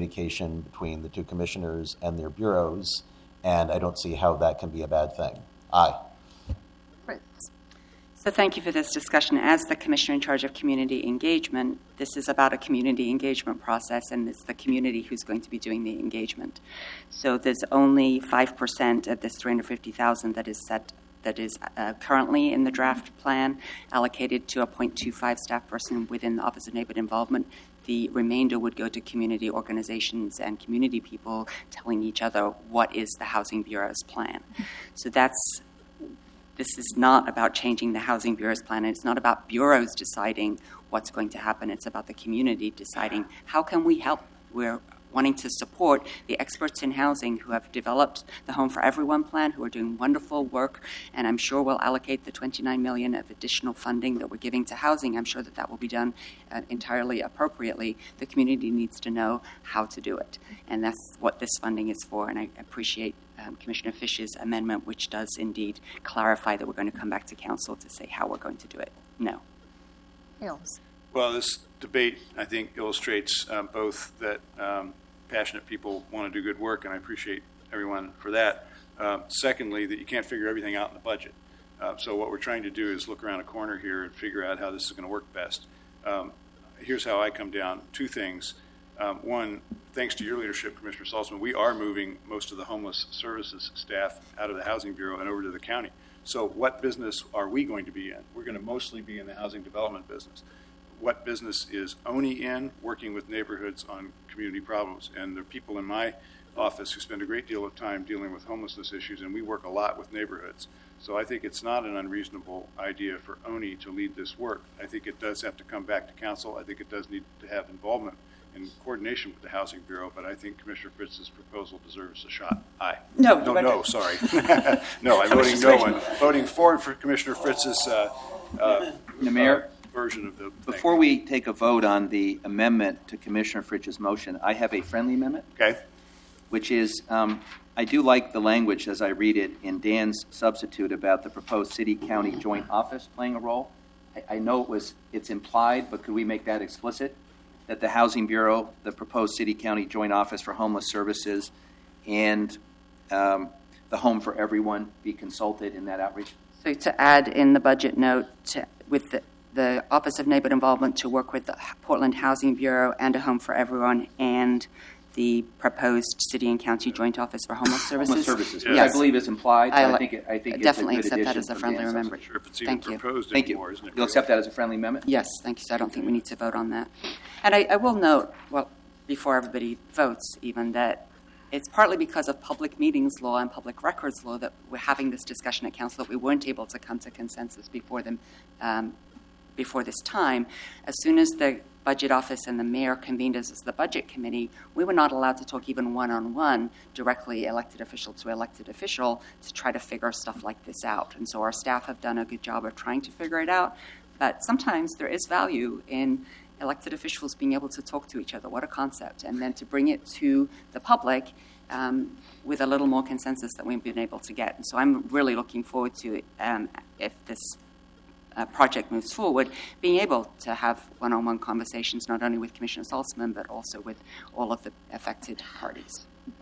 communication between the two commissioners and their bureaus, and I don't see how that can be a bad thing. Aye. So thank you for this discussion. As the Commissioner in charge of community engagement, this is about a community engagement process, and it's the community who's going to be doing the engagement. So there's only 5% of this $350,000 that is currently in the draft plan allocated to a 0.25 staff person within the Office of Neighborhood Involvement. The remainder would go to community organizations and community people telling each other what is the Housing Bureau's plan. So this is not about changing the Housing Bureau's plan. It's not about bureaus deciding what's going to happen. It's about the community deciding how can we help. We're wanting to support the experts in housing who have developed the Home for Everyone plan, who are doing wonderful work, and I'm sure we'll allocate the $29 million of additional funding that we're giving to housing. I'm sure that will be done entirely appropriately. The community needs to know how to do it, and that's what this funding is for, and I appreciate Commissioner Fish's amendment, which does indeed clarify that we're going to come back to council to say how we're going to do it. No. Hills. Well, this debate, I think, illustrates both that passionate people want to do good work, and I appreciate everyone for that. Secondly, that you can't figure everything out in the budget. So what we're trying to do is look around a corner here and figure out how this is going to work best. Here's how I come down. Two things. One, thanks to your leadership, Commissioner Saltzman, we are moving most of the homeless services staff out of the Housing Bureau and over to the county. So what business are we going to be in? We're going to mostly be in the housing development business. What business is ONI in, working with neighborhoods on community problems? And there are people in my office who spend a great deal of time dealing with homelessness issues, and we work a lot with neighborhoods. So I think it's not an unreasonable idea for ONI to lead this work. I think it does have to come back to council. I think it does need to have involvement in coordination with the Housing Bureau, but I think Commissioner Fritz's proposal deserves a shot. Aye. No, sorry. No, I'm voting no and voting forward for Commissioner Fritz's Mayor, version of the before we take a vote on the amendment to Commissioner Fritz's motion, I have a friendly amendment. Okay. Which is, I do like the language as I read it in Dan's substitute about the proposed city-county joint office playing a role. I know it's implied, but could we make that explicit? That the Housing Bureau, the proposed city-county joint office for homeless services, and the Home for Everyone be consulted in that outreach? So to add in the budget note with the Office of Neighborhood Involvement to work with the Portland Housing Bureau and a Home for Everyone and the proposed city and county joint office for homeless services. Homeless services, yes. I believe is implied. I think definitely it's a good accept that as a addition friendly from Dan's amendment. Sure, if it's even proposed Thank anymore, you. isn't it? You'll accept that as a friendly amendment? Yes, thank you. So I don't think we need to vote on that. And I will note, well, before everybody votes even, that it's partly because of public meetings law and public records law that we're having this discussion at council, that we weren't able to come to consensus before this time. As soon as the budget office and the mayor convened us as the budget committee, we were not allowed to talk even one-on-one, directly elected official to elected official, to try to figure stuff like this out. And so our staff have done a good job of trying to figure it out. But sometimes there is value in elected officials being able to talk to each other. What a concept. And then to bring it to the public with a little more consensus that we've been able to get. And so I'm really looking forward to, if this project moves forward, being able to have one-on-one conversations, not only with Commissioner Saltzman, but also with all of the affected parties.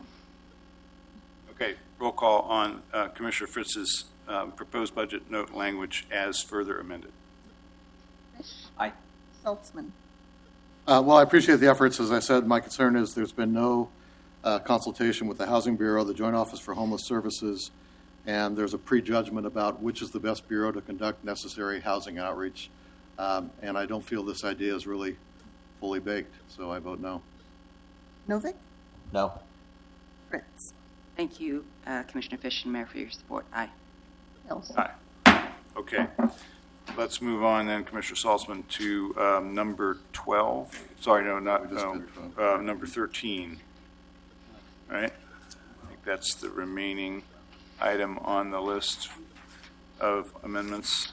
Okay, roll call on Commissioner Fritz's proposed budget note language as further amended. Aye. Saltzman. Well, I appreciate the efforts. As I said, my concern is there's been no consultation with the Housing Bureau, the Joint Office for Homeless Services, and there's a prejudgment about which is the best bureau to conduct necessary housing outreach. And I don't feel this idea is really fully baked, so I vote no. Novick? No. Fritz. Thank you, Commissioner Fish and Mayor, for your support. Aye. Hills. Aye. Okay. Let's move on then, Commissioner Saltzman, to number 12. Sorry, no, not number 13. All right. I think that's the remaining item on the list of amendments.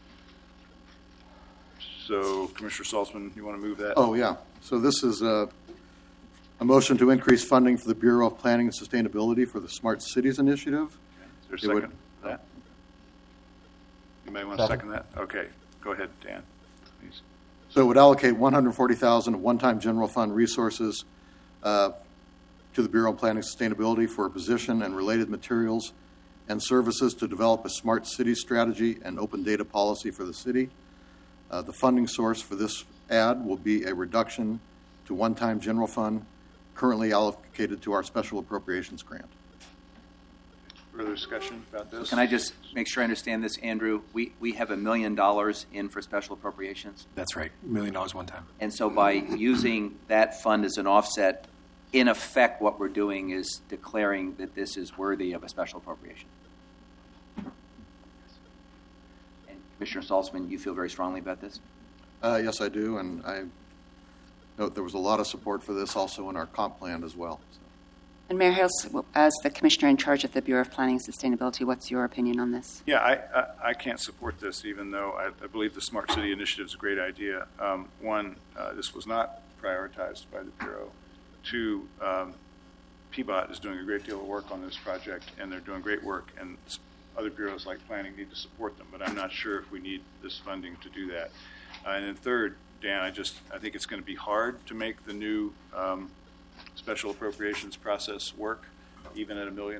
So, Commissioner Saltzman, you want to move that? Oh, yeah. So this is a motion to increase funding for the Bureau of Planning and Sustainability for the Smart Cities Initiative. Is there a second for that? Anybody want to second that? Okay. Go ahead, Dan, please. So it would allocate $140,000 of one-time general fund resources to the Bureau of Planning and Sustainability for a position and related materials and services to develop a smart city strategy and open data policy for the city. The funding source for this ad will be a reduction to one-time general fund currently allocated to our special appropriations grant. Further discussion about this? Can I just make sure I understand this, Andrew? We have $1 million in for special appropriations. That's right, $1 million one time. And so by using that fund as an offset, in effect, what we're doing is declaring that this is worthy of a special appropriation. And Commissioner Saltzman, you feel very strongly about this? Yes, I do, and I note there was a lot of support for this also in our comp plan as well. So. And Mayor Hales, as the commissioner in charge of the Bureau of Planning and Sustainability, what's your opinion on this? Yeah, I can't support this, even though I believe the Smart City Initiative is a great idea. One, this was not prioritized by the Bureau. Two, PBOT is doing a great deal of work on this project, and they're doing great work, and other bureaus like planning need to support them, but I'm not sure if we need this funding to do that. And then third, Dan, I think it's going to be hard to make the new special appropriations process work, even at $1 million.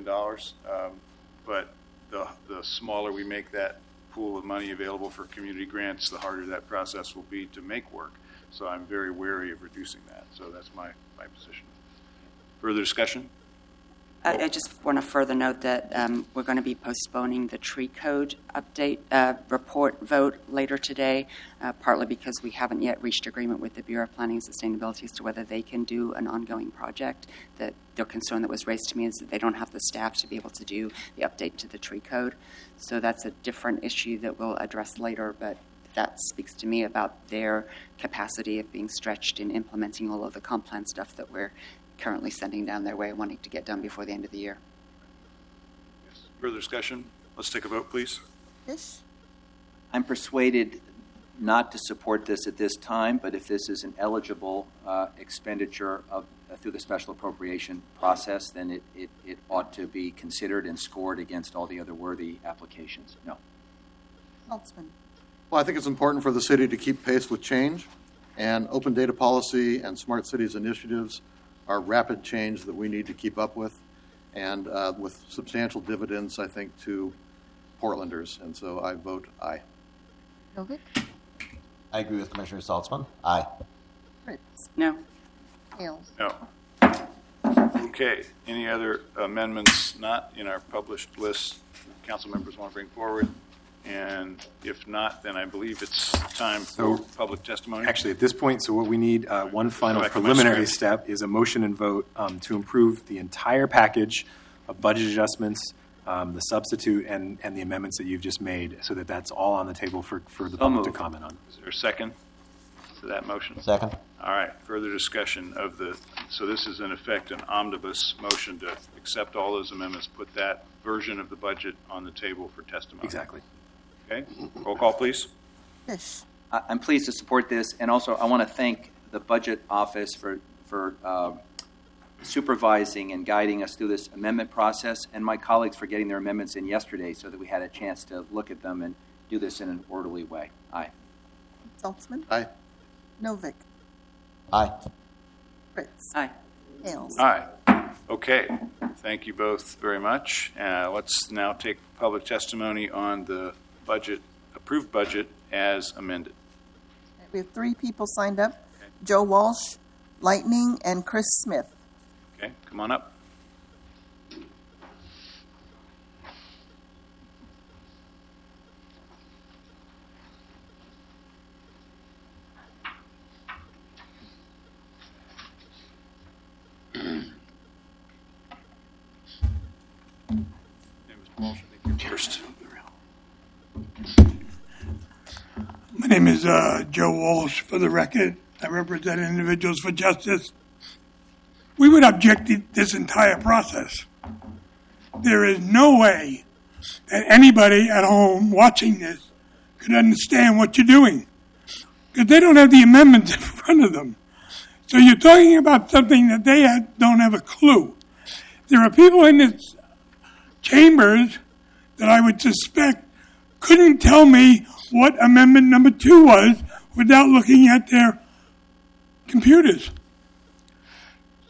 But the smaller we make that pool of money available for community grants, the harder that process will be to make work. So I'm very wary of reducing that. So that's my position. Further discussion? I just want to further note that we're going to be postponing the tree code update report vote later today, partly because we haven't yet reached agreement with the Bureau of Planning and Sustainability as to whether they can do an ongoing project. That the concern that was raised to me is that they don't have the staff to be able to do the update to the tree code. So that's a different issue that we'll address later, but that speaks to me about their capacity of being stretched in implementing all of the comp plan stuff that we're currently sending down their way, wanting to get done before the end of the year. Yes. Further discussion? Let's take a vote, please. Fish, I'm persuaded not to support this at this time, but if this is an eligible expenditure through the special appropriation process, then it ought to be considered and scored against all the other worthy applications. No. Saltzman, Well, I think it's important for the city to keep pace with change, and open data policy and smart cities initiatives are rapid change that we need to keep up with, and with substantial dividends, I think, to Portlanders. And so I vote aye. Novick, I agree with Commissioner Saltzman. Aye. Fritz, No. Hales. No. Okay. Any other amendments not in our published list council members want to bring forward? And if not, then I believe it's time for public testimony. Actually, at this point, so what we need, one final back to my preliminary script. step is a motion and vote to improve the entire package of budget adjustments, the substitute, and the amendments that you've just made, so that that's all on the table for the public to moved. comment on. Is there a second to that motion? Second? All right. Further discussion of so this is in effect an omnibus motion to accept all those amendments, put that version of the budget on the table for testimony. Exactly. Okay. Roll call, please. Fish, I'm pleased to support this, and also I want to thank the Budget Office for supervising and guiding us through this amendment process, and my colleagues for getting their amendments in yesterday so that we had a chance to look at them and do this in an orderly way. Aye. Saltzman, Aye. Novick, Aye. Fritz, Aye. Hales. Aye. Okay. Thank you both very much. Let's now take public testimony on the approved budget as amended. We have 3 people signed up, Joe Walsh, Lightning, and Chris Smith. Okay, come on up. My name is Joe Walsh, for the record. I represent Individuals for Justice. We would object to this entire process. There is no way that anybody at home watching this could understand what you're doing, because they don't have the amendments in front of them. So you're talking about something that they don't have a clue. There are people in this chambers that I would suspect couldn't tell me what amendment number 2 was without looking at their computers.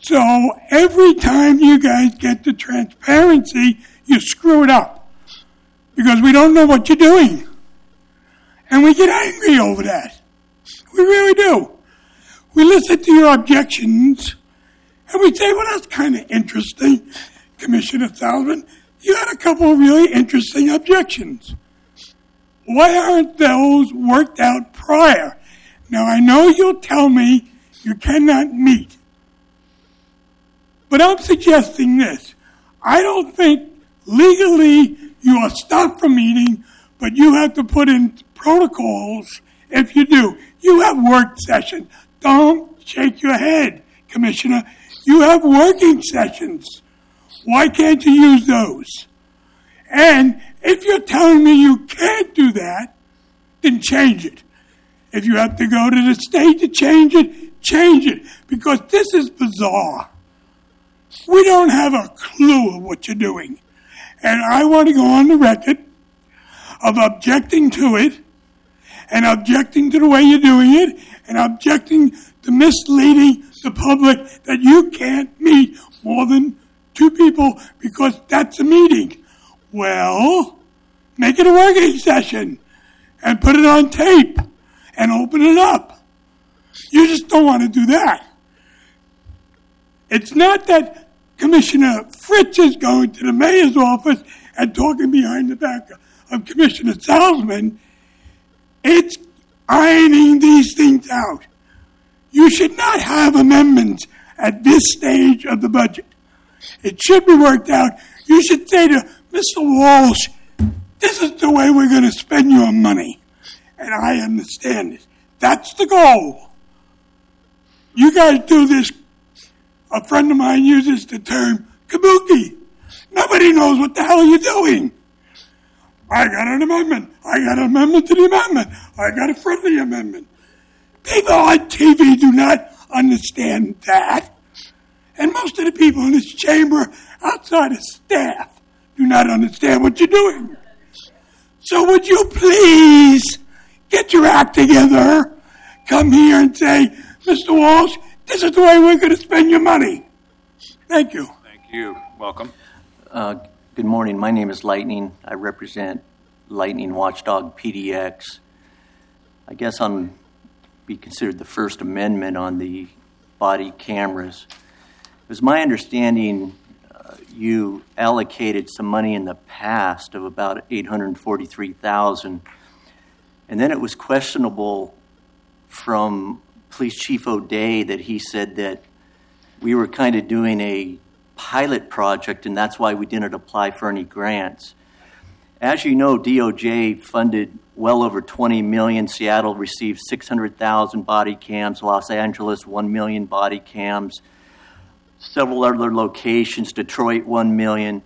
So every time you guys get the transparency, you screw it up because we don't know what you're doing. And we get angry over that. We really do. We listen to your objections and we say, well, that's kind of interesting, Commissioner Salzman. You had a couple of really interesting objections. Why aren't those worked out prior? Now, I know you'll tell me you cannot meet. But I'm suggesting this. I don't think legally you are stopped from meeting, but you have to put in protocols if you do. You have work sessions. Don't shake your head, Commissioner. You have working sessions. Why can't you use those? And if you're telling me you can't do that, then change it. If you have to go to the state to change it, change it. Because this is bizarre. We don't have a clue of what you're doing. And I want to go on the record of objecting to it, and objecting to the way you're doing it, and objecting to misleading the public that you can't meet more than 2 people because that's a meeting. Well, make it a working session and put it on tape and open it up. You just don't want to do that. It's not that Commissioner Fritz is going to the mayor's office and talking behind the back of Commissioner Salzman. It's ironing these things out. You should not have amendments at this stage of the budget. It should be worked out. You should say to Mr. Walsh, this is the way we're going to spend your money. And I understand it. That's the goal. You guys do this. A friend of mine uses the term kabuki. Nobody knows what the hell you're doing. I got an amendment. I got an amendment to the amendment. I got a friendly amendment. People on TV do not understand that. And most of the people in this chamber, outside of staff, do not understand what you're doing. So would you please get your act together, come here and say, Mr. Walsh, this is the way we're going to spend your money. Thank you. Thank you. Welcome. Good morning. My name is Lightning. I represent Lightning Watchdog PDX. I guess I'm be considered the First Amendment on the body cameras. It was my understanding you allocated some money in the past of about $843,000, and then it was questionable from Police Chief O'Day that he said that we were kind of doing a pilot project, and that's why we didn't apply for any grants. As you know, DOJ funded well over $20 million. Seattle received 600,000 body cams. Los Angeles, 1 million body cams. Several other locations, Detroit, 1 million.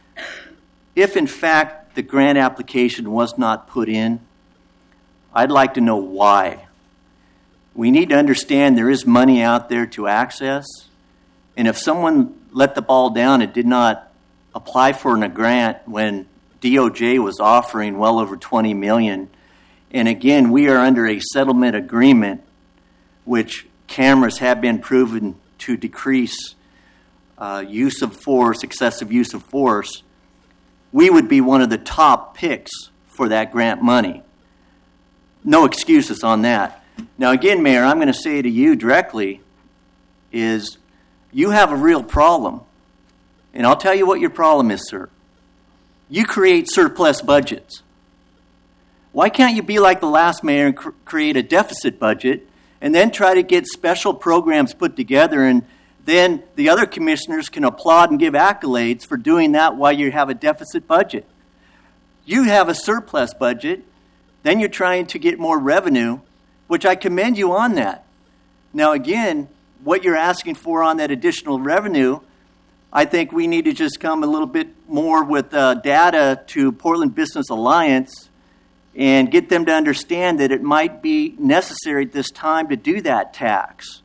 If, in fact, the grant application was not put in, I'd like to know why. We need to understand there is money out there to access, and if someone let the ball down and did not apply for a grant when DOJ was offering well over $20 million, and again, we are under a settlement agreement, which cameras have been proven to decrease use of force, excessive use of force, we would be one of the top picks for that grant money. No excuses on that. Now, again, Mayor, I'm going to say to you directly is you have a real problem. And I'll tell you what your problem is, sir. You create surplus budgets. Why can't you be like the last mayor and create a deficit budget and then try to get special programs put together, and then the other commissioners can applaud and give accolades for doing that while you have a deficit budget? You have a surplus budget, then you're trying to get more revenue, which I commend you on that. Now, again, what you're asking for on that additional revenue, I think we need to just come a little bit more with data to Portland Business Alliance and get them to understand that it might be necessary at this time to do that tax.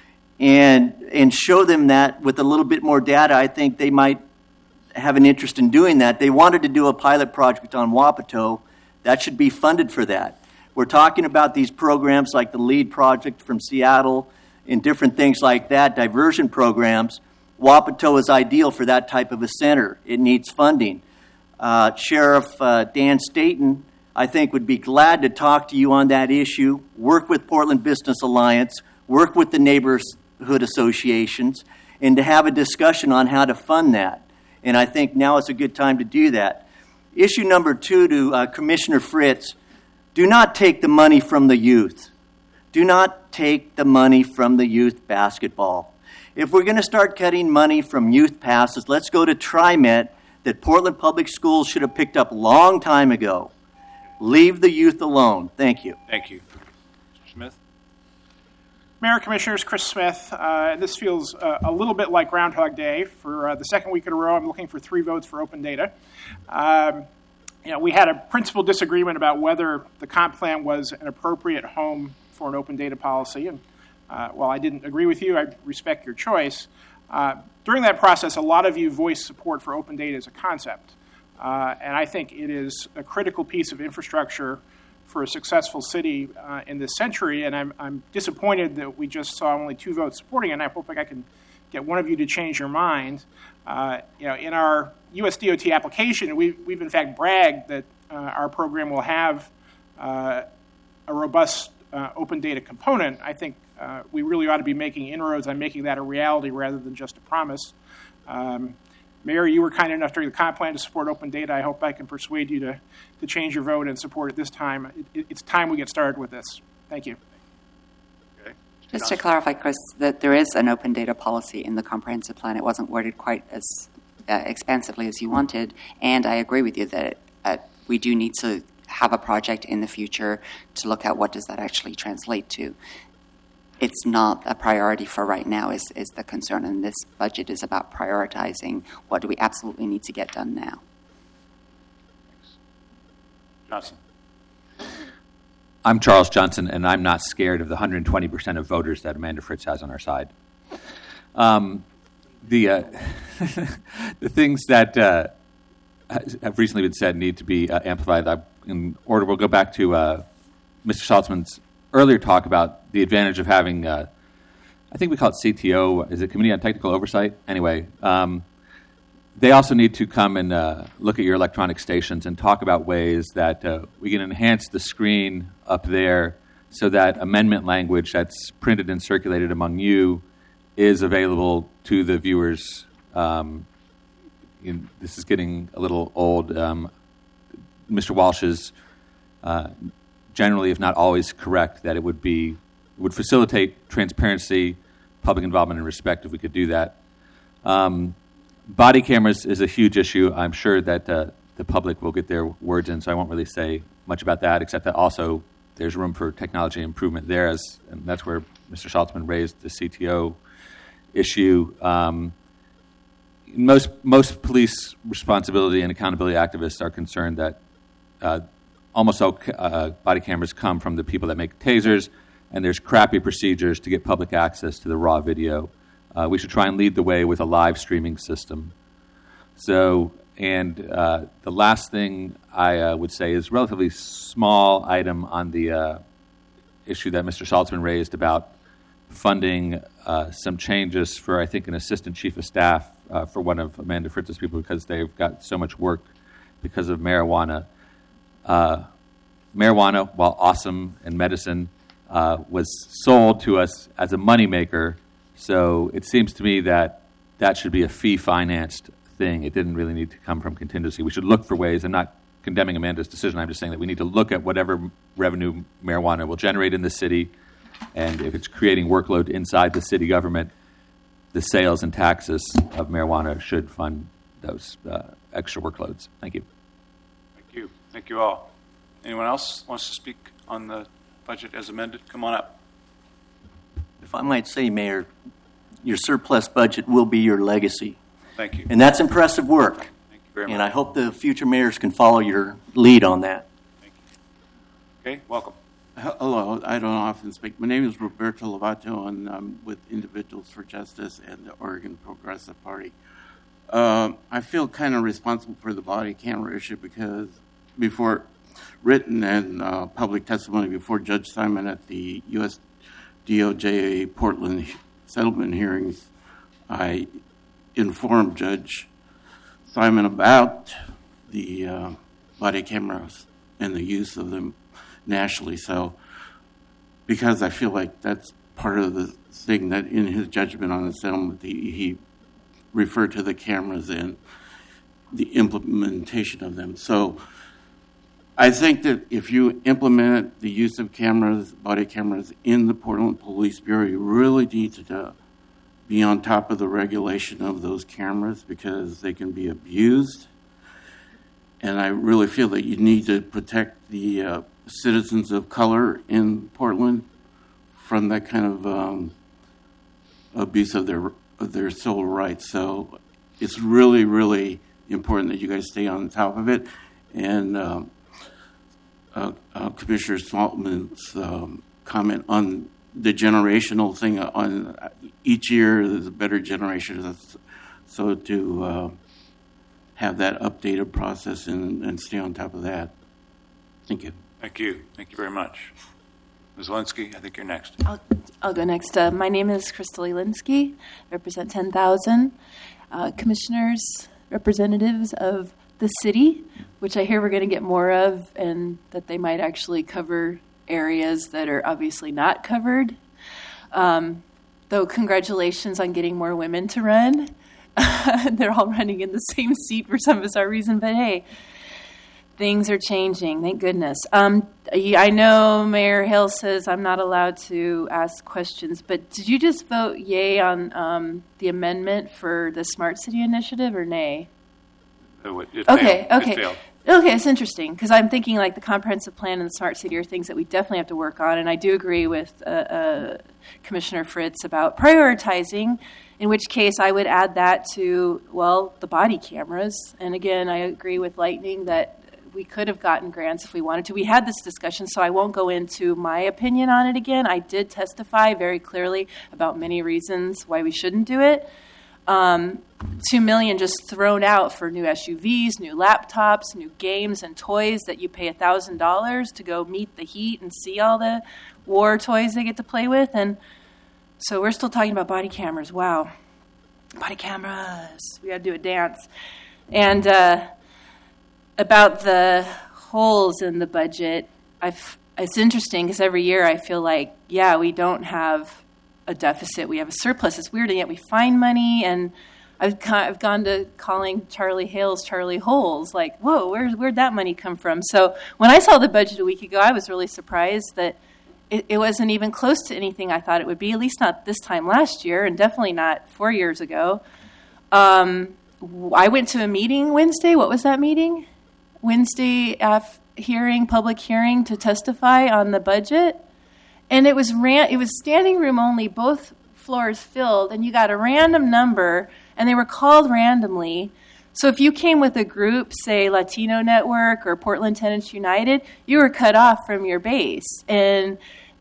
And show them that with a little bit more data, I think they might have an interest in doing that. They wanted to do a pilot project on Wapato. That should be funded for that. We're talking about these programs like the LEAD project from Seattle and different things like that, diversion programs, Wapato is ideal for that type of a center. It needs funding. Sheriff Dan Staton, I think, would be glad to talk to you on that issue, work with Portland Business Alliance, work with the neighborhood associations, and to have a discussion on how to fund that. And I think now is a good time to do that. Issue number 2 to Commissioner Fritz, do not take the money from the youth. Do not take the money from the youth basketball. If we're going to start cutting money from youth passes, let's go to TriMet that Portland Public Schools should have picked up a long time ago. Leave the youth alone. Thank you. Thank you. Mr. Smith? Mayor, Commissioners, Chris Smith. This feels a little bit like Groundhog Day. For the second week in a row, I'm looking for 3 votes for open data. We had a principal disagreement about whether the comp plan was an appropriate home for an open data policy. And while I didn't agree with you, I respect your choice. During that process, a lot of you voiced support for open data as a concept. And I think it is a critical piece of infrastructure for a successful city in this century. And I'm disappointed that we just saw only 2 votes supporting it. And I hope I can get one of you to change your mind. In our USDOT application, we've in fact bragged that our program will have a robust open data component. I think we really ought to be making inroads on making that a reality rather than just a promise. Mayor, you were kind enough during the comp plan to support open data. I hope I can persuade you to change your vote and support it this time. It's time we get started with this. Thank you. Okay. Just to clarify, Chris, that there is an open data policy in the comprehensive plan. It wasn't worded quite as expansively as you wanted, and I agree with you that we do need to have a project in the future to look at what does that actually translate to. It's not a priority for right now is the concern, and this budget is about prioritizing what do we absolutely need to get done now. Johnson. I'm Charles Johnson, and I'm not scared of the 120% of voters that Amanda Fritz has on our side. The things that have recently been said need to be amplified. In order, we'll go back to Mr. Saltzman's earlier talk about the advantage of having, I think we call it CTO, is it Committee on Technical Oversight? Anyway, they also need to come and look at your electronic stations and talk about ways that we can enhance the screen up there so that amendment language that's printed and circulated among you is available to the viewers. This is getting a little old. Mr. Walsh is generally, if not always, correct that it would facilitate transparency, public involvement, and respect if we could do that. Body cameras is a huge issue. I'm sure that the public will get their words in, so I won't really say much about that, except that also there's room for technology improvement there, and that's where Mr. Saltzman raised the CTO issue. Most police responsibility and accountability activists are concerned that almost all body cameras come from the people that make tasers, and there's crappy procedures to get public access to the raw video. We should try and lead the way with a live streaming system. So, and the last thing I would say is a relatively small item on the issue that Mr. Saltzman raised about funding some changes for, I think, an assistant chief of staff for one of Amanda Fritz's people because they've got so much work because of marijuana. Marijuana, while awesome in medicine, was sold to us as a moneymaker. So it seems to me that that should be a fee-financed thing. It didn't really need to come from contingency. We should look for ways. I'm not condemning Amanda's decision. I'm just saying that we need to look at whatever revenue marijuana will generate in the city, and if it's creating workload inside the city government, the sales and taxes of marijuana should fund those extra workloads. Thank you. Thank you. Thank you all. Anyone else wants to speak on the budget as amended? Come on up. If I might say, Mayor, your surplus budget will be your legacy. Thank you. And that's impressive work. Thank you very much. And I hope the future mayors can follow your lead on that. Thank you. Okay, welcome. Hello, I don't often speak. My name is Roberto Lovato, and I'm with Individuals for Justice and the Oregon Progressive Party. I feel kind of responsible for the body camera issue because before written and public testimony before Judge Simon at the U.S. DOJ Portland settlement hearings, I informed Judge Simon about the body cameras and the use of them nationally. So, because I feel like that's part of the thing that in his judgment on the settlement, he referred to the cameras and the implementation of them. So, I think that if you implement the use of cameras, body cameras, in the Portland Police Bureau, you really need to be on top of the regulation of those cameras because they can be abused. And I really feel that you need to protect the citizens of color in Portland from that kind of abuse of their civil rights. So it's really, really important that you guys stay on top of it. And Commissioner Saltman's comment on the generational thing, on each year there's a better generation. So to have that updated process and stay on top of that. Thank you. Thank you. Thank you very much. Ms. Linsky, I think you're next. I'll go next. My name is Crystal Linsky. I represent 10,000 commissioners, representatives of the city, which I hear we're going to get more of, and that they might actually cover areas that are obviously not covered. Though congratulations on getting more women to run. They're all running in the same seat for some bizarre reason, but hey, things are changing, thank goodness. I know Mayor Hill says I'm not allowed to ask questions, but did you just vote yay on the amendment for the Smart City Initiative or nay? It Okay. failed. Okay, it's interesting because I'm thinking like the comprehensive plan and the smart city are things that we definitely have to work on, and I do agree with Commissioner Fritz about prioritizing, in which case I would add that to, well, the body cameras. And again, I agree with Lightning that we could have gotten grants if we wanted to. We had this discussion, so I won't go into my opinion on it again. I did testify very clearly about many reasons why we shouldn't do it. $2 million just thrown out for new SUVs, new laptops, new games and toys that you pay $1,000 to go meet the heat and see all the war toys they get to play with. And so we're still talking about body cameras. Wow. Body cameras. We got to do a dance. And about the holes in the budget, it's interesting because every year I feel like, yeah, we don't have a deficit. We have a surplus. It's weird, and yet we find money. And I've gone to calling Charlie Hales Charlie Holes. Like, whoa, where'd that money come from? So when I saw the budget a week ago, I was really surprised that it wasn't even close to anything I thought it would be, at least not this time last year, and definitely not 4 years ago. I went to a meeting Wednesday. What was that meeting? Wednesday public hearing to testify on the budget. And it was standing room only, both floors filled, and you got a random number, and they were called randomly. So if you came with a group, say Latino Network or Portland Tenants United, you were cut off from your base. And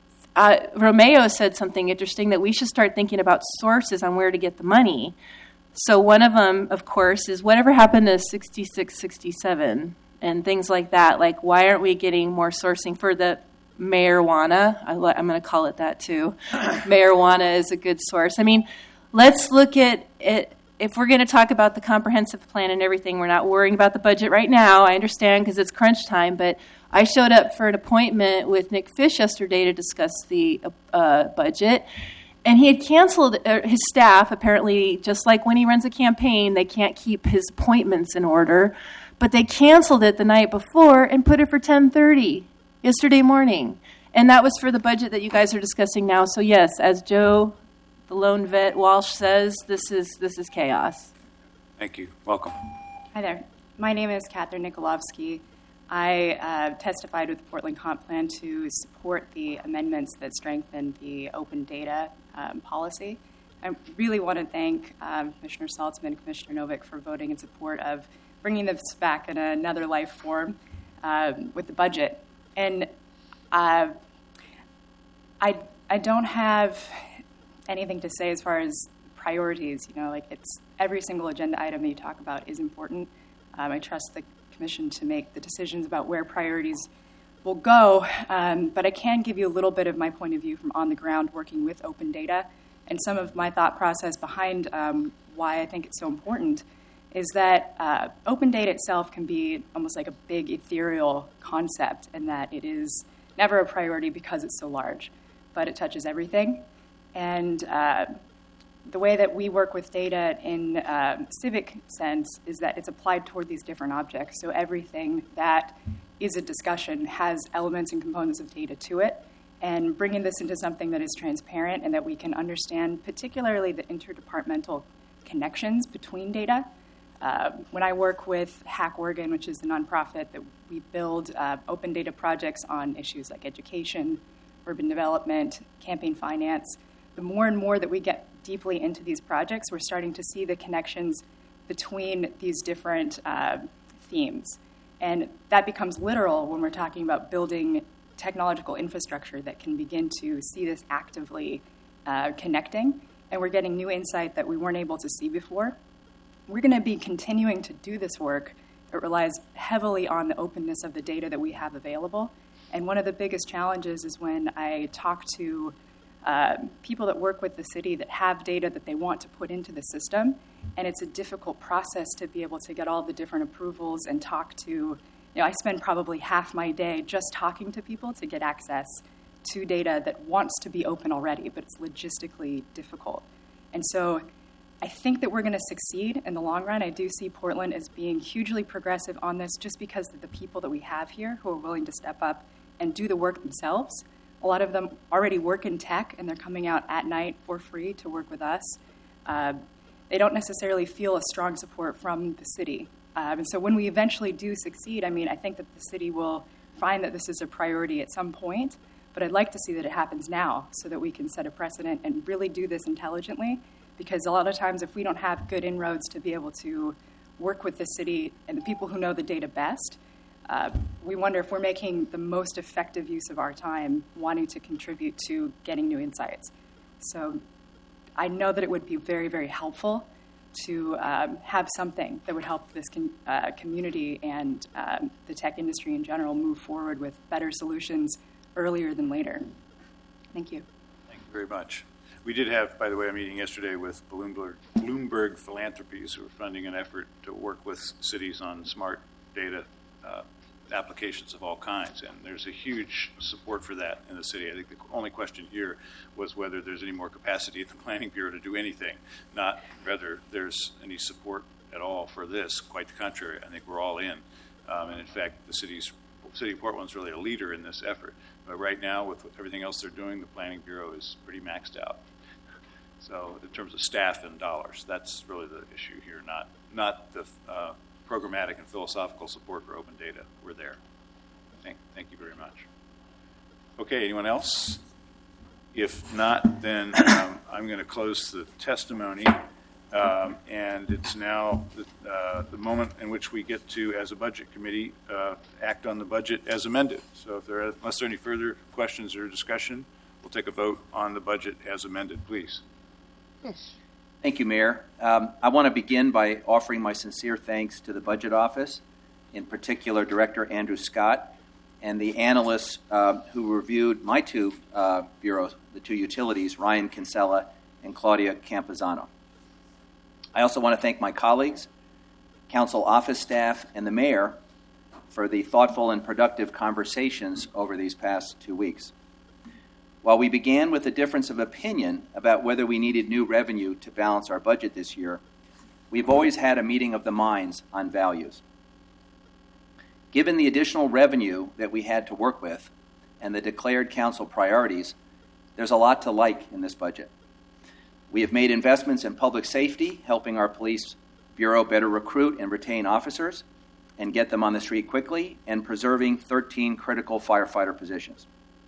Romeo said something interesting, that we should start thinking about sources on where to get the money. So one of them, of course, is whatever happened to 66, 67 and things like that. Like, why aren't we getting more sourcing for the marijuana? I'm going to call it that too. Marijuana is a good source. I mean, let's look at it. If we're going to talk about the comprehensive plan and everything, we're not worrying about the budget right now. I understand because it's crunch time, but I showed up for an appointment with Nick Fish yesterday to discuss the budget, and he had canceled his staff. Apparently, just like when he runs a campaign, they can't keep his appointments in order, but they canceled it the night before and put it for 10:30 yesterday morning. And that was for the budget that you guys are discussing now. So yes, as Joe, the lone vet Walsh says, this is chaos. Thank you. Welcome. Hi there. My name is Catherine Nikolovsky. I testified with the Portland Comp Plan to support the amendments that strengthen the open data policy. I really want to thank Commissioner Saltzman and Commissioner Novick for voting in support of bringing this back in another life form with the budget. And I don't have anything to say as far as priorities. You know, like, it's every single agenda item that you talk about is important. I trust the Commission to make the decisions about where priorities will go, but I can give you a little bit of my point of view from on the ground working with open data. And some of my thought process behind why I think it's so important is that open data itself can be almost like a big ethereal concept, in that it is never a priority because it's so large, but it touches everything. And the way that we work with data in civic sense is that it's applied toward these different objects. So everything that is a discussion has elements and components of data to it. And bringing this into something that is transparent and that we can understand, particularly the interdepartmental connections between data. When I work with Hack Oregon, which is the nonprofit that we build open data projects on issues like education, urban development, campaign finance, the more and more that we get deeply into these projects, we're starting to see the connections between these different themes. And that becomes literal when we're talking about building technological infrastructure that can begin to see this actively connecting. And we're getting new insight that we weren't able to see before. We're going to be continuing to do this work that relies heavily on the openness of the data that we have available. And one of the biggest challenges is when I talk to people that work with the city that have data that they want to put into the system, and it's a difficult process to be able to get all the different approvals and talk to, I spend probably half my day just talking to people to get access to data that wants to be open already, but it's logistically difficult. And so I think that we're going to succeed in the long run. I do see Portland as being hugely progressive on this just because of the people that we have here who are willing to step up and do the work themselves. A lot of them already work in tech, and they're coming out at night for free to work with us. They don't necessarily feel a strong support from the city. And so when we eventually do succeed, I think that the city will find that this is a priority at some point, but I'd like to see that it happens now so that we can set a precedent and really do this intelligently, because a lot of times if we don't have good inroads to be able to work with the city and the people who know the data best, we wonder if we're making the most effective use of our time wanting to contribute to getting new insights. So I know that it would be very, very helpful to have something that would help this community and the tech industry in general move forward with better solutions earlier than later. Thank you. Thank you very much. We did have, by the way, a meeting yesterday with Bloomberg Philanthropies, who are funding an effort to work with cities on smart data applications of all kinds, and there's a huge support for that in the city. I think the only question here was whether there's any more capacity at the Planning Bureau to do anything, not whether there's any support at all for this. Quite the contrary, I think we're all in. And in fact, the city of Portland's really a leader in this effort. But right now, with everything else they're doing, the Planning Bureau is pretty maxed out. So in terms of staff and dollars, that's really the issue here, not the programmatic and philosophical support for open data. We're there. Thank you very much. Okay, anyone else? If not, then I'm going to close the testimony, and it's now the moment in which we get to, as a budget committee, act on the budget as amended. So unless there are any further questions or discussion, we'll take a vote on the budget as amended, please. Yes. Thank you, Mayor. I want to begin by offering my sincere thanks to the Budget Office, in particular Director Andrew Scott, and the analysts who reviewed my two bureaus, the two utilities, Ryan Kinsella and Claudia Campuzano. I also want to thank my colleagues, Council office staff, and the Mayor for the thoughtful and productive conversations over these past 2 weeks. While we began with a difference of opinion about whether we needed new revenue to balance our budget this year, we've always had a meeting of the minds on values. Given the additional revenue that we had to work with and the declared council priorities, there's a lot to like in this budget. We have made investments in public safety, helping our police bureau better recruit and retain officers and get them on the street quickly, and preserving 13 critical firefighter positions.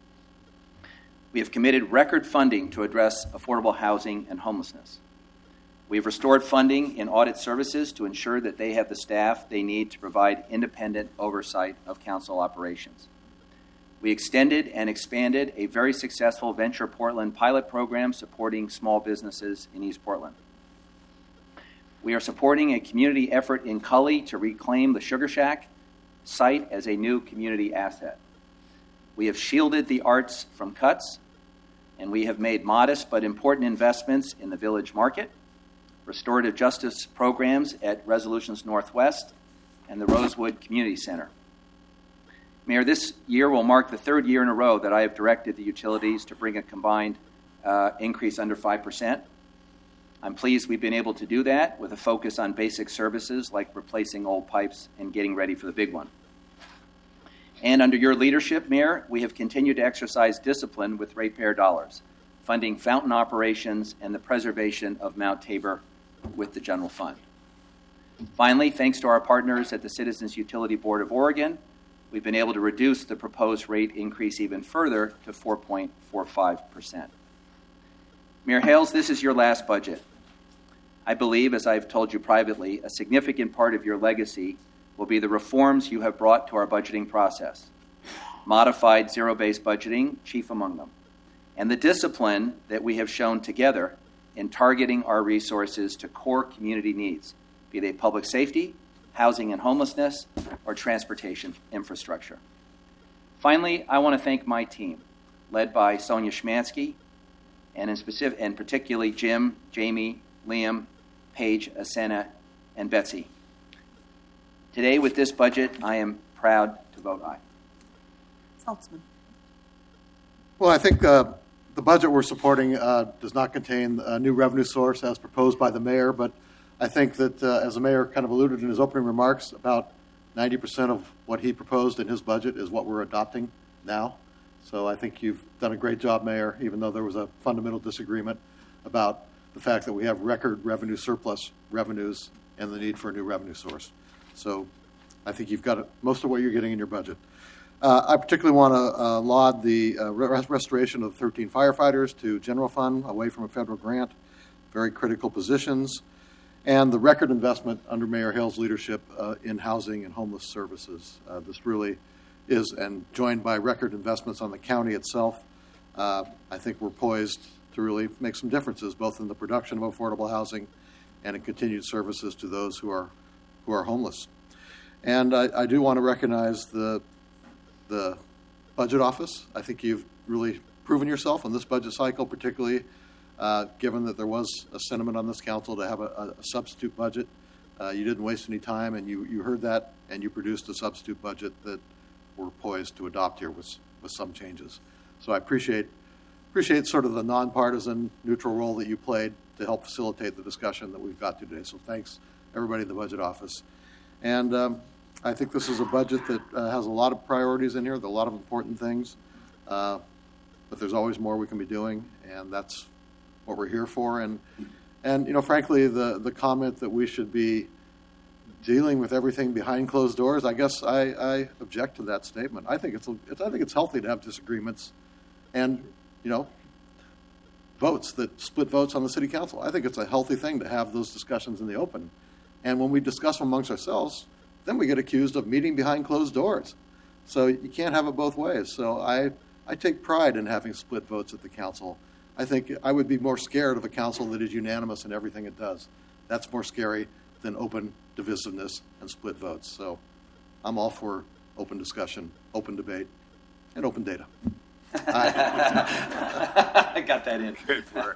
We have committed record funding to address affordable housing and homelessness. We have restored funding in audit services to ensure that they have the staff they need to provide independent oversight of council operations. We extended and expanded a very successful Venture Portland pilot program supporting small businesses in East Portland. We are supporting a community effort in Cully to reclaim the Sugar Shack site as a new community asset. We have shielded the arts from cuts, and we have made modest but important investments in the Village Market, restorative justice programs at Resolutions Northwest, and the Rosewood Community Center. Mayor, this year will mark the third year in a row that I have directed the utilities to bring a combined increase under 5%. I'm pleased we've been able to do that with a focus on basic services like replacing old pipes and getting ready for the big one. And under your leadership, Mayor, we have continued to exercise discipline with ratepayer dollars, funding fountain operations and the preservation of Mount Tabor with the general fund. Finally, thanks to our partners at the Citizens Utility Board of Oregon, we've been able to reduce the proposed rate increase even further to 4.45%. Mayor Hales, this is your last budget. I believe, as I've told you privately, a significant part of your legacy will be the reforms you have brought to our budgeting process. Modified zero-based budgeting, chief among them, and the discipline that we have shown together in targeting our resources to core community needs, be they public safety, housing and homelessness, or transportation infrastructure. Finally, I want to thank my team, led by Sonia Schmansky, and particularly Jim, Jamie, Liam, Paige, Asena, and Betsy. Today, with this budget, I am proud to vote aye. Saltzman. Well, I think the budget we're supporting does not contain a new revenue source as proposed by the mayor, but I think that, as the mayor kind of alluded in his opening remarks, about 90% of what he proposed in his budget is what we're adopting now. So I think you've done a great job, Mayor, even though there was a fundamental disagreement about the fact that we have record revenue surplus revenues and the need for a new revenue source. So I think you've got most of what you're getting in your budget. I particularly want to laud the restoration of 13 firefighters to general fund away from a federal grant, very critical positions, and the record investment under Mayor Hale's leadership in housing and homeless services. This really is, and joined by record investments on the county itself, I think we're poised to really make some differences, both in the production of affordable housing and in continued services to those who are homeless. And I do want to recognize the budget office. I think you've really proven yourself in this budget cycle, particularly given that there was a sentiment on this council to have a substitute budget. You didn't waste any time, and you heard that, and you produced a substitute budget that we're poised to adopt here with some changes. So I appreciate sort of the nonpartisan, neutral role that you played to help facilitate the discussion that we've got today. So thanks, everybody in the budget office. And I think this is a budget that has a lot of priorities in here, a lot of important things, but there's always more we can be doing, and that's what we're here for. And you know, frankly, the comment that we should be dealing with everything behind closed doors, I guess I object to that statement. I think it's healthy to have disagreements, and you know, split votes on the city council. I think it's a healthy thing to have those discussions in the open. And when we discuss them amongst ourselves, then we get accused of meeting behind closed doors. So you can't have it both ways. So I take pride in having split votes at the council. I think I would be more scared of a council that is unanimous in everything it does. That's more scary than open divisiveness and split votes. So I'm all for open discussion, open debate, and open data. I got that in. Good work.